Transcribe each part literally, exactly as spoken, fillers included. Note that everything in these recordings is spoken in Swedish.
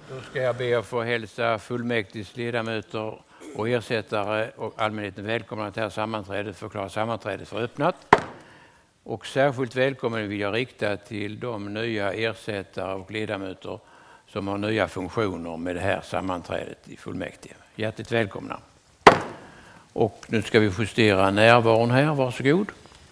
Då ska jag be att få hälsa fullmäktiges ledamöter och ersättare och allmänheten välkomna till det här sammanträdet, förklara sammanträdet för öppnat. Och särskilt välkommen vill jag rikta till de nya ersättare och ledamöter som har nya funktioner med det här sammanträdet i fullmäktige. Hjärtligt välkomna. Och nu ska vi justera närvaron här, varsågod.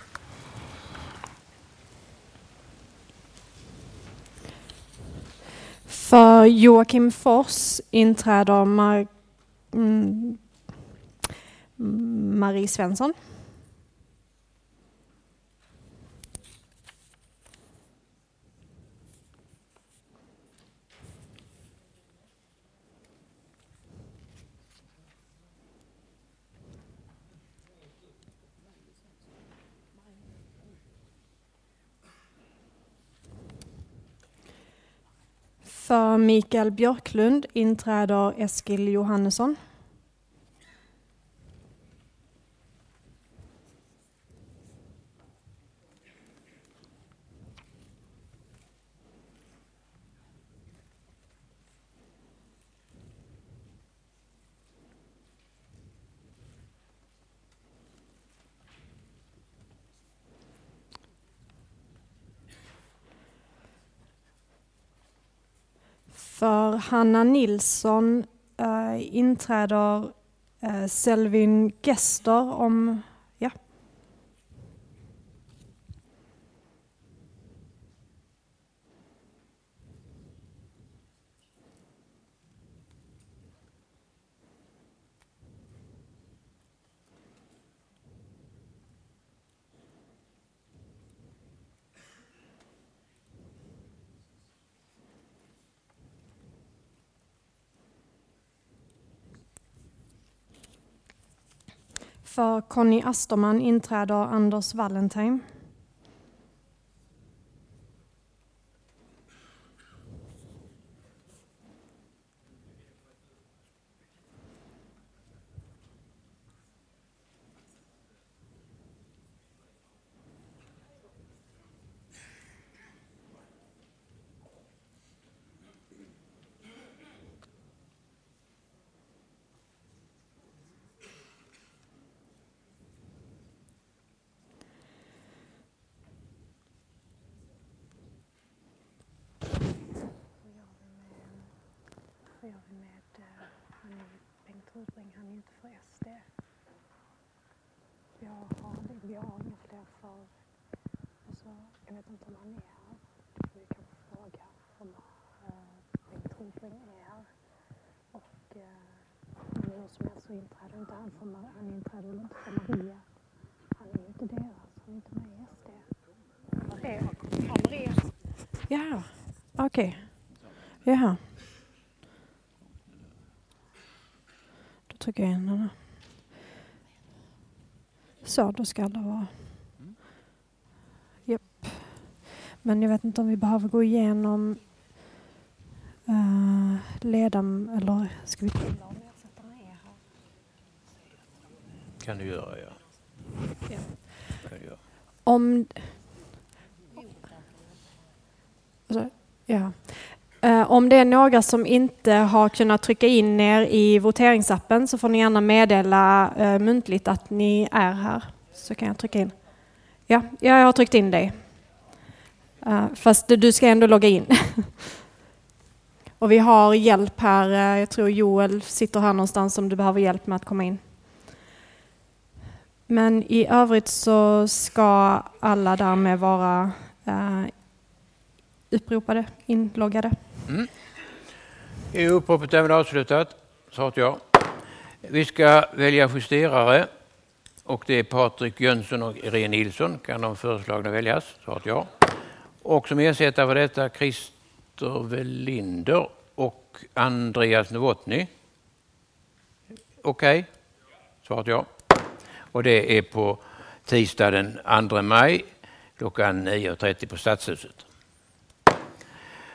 För Joakim Fors inträder Mar- mm, Marie Svensson. För Mikael Björklund inträder Eskil Johannesson. För Hanna Nilsson äh, inträder äh, Selvin Gester om... Ja. För Conny Asterman inträder Anders Valentine. Han är inte för S D. Jag har, vi har inga fler för... Alltså, jag vet inte om han är här. Vi kan fråga om uh, Bengt Rosling är här. Och uh, hur som helst så inträder inte han för Maria. Han inträder inte för Maria. Han är inte deras. Han är inte med i S D. Maria. Ja, Maria. Ja, okej. Okay. Jaha. Trycker jag in den. Så, då ska alla vara. Japp. Men jag vet inte om vi behöver gå igenom uh, ledam eller ska vi kolla om ersättarna är här? Kan du göra, ja. Ja. Kan du göra. Om... Alltså, ja. Uh, om det är några som inte har kunnat trycka in er i voteringsappen så får ni gärna meddela uh, muntligt att ni är här. Så kan jag trycka in. Ja, jag har tryckt in dig. Uh, fast du, du ska ändå logga in. Och vi har hjälp här. Uh, jag tror Joel sitter här någonstans om du behöver hjälp med att komma in. Men i övrigt så ska alla därmed vara uh, uppropade, inloggade. Mm. Är uppropet därmed avslutat? Sa jag. Vi ska välja justerare och det är Patrik Jönsson och Irene Nilsson. Kan de föreslagna väljas? Sa jag. Och som ersättare för detta Christer Welinder och Andreas Novotny. Okej, okay. Svarade jag. Och det är på tisdag den andra maj klockan nio och trettio på Stadshuset.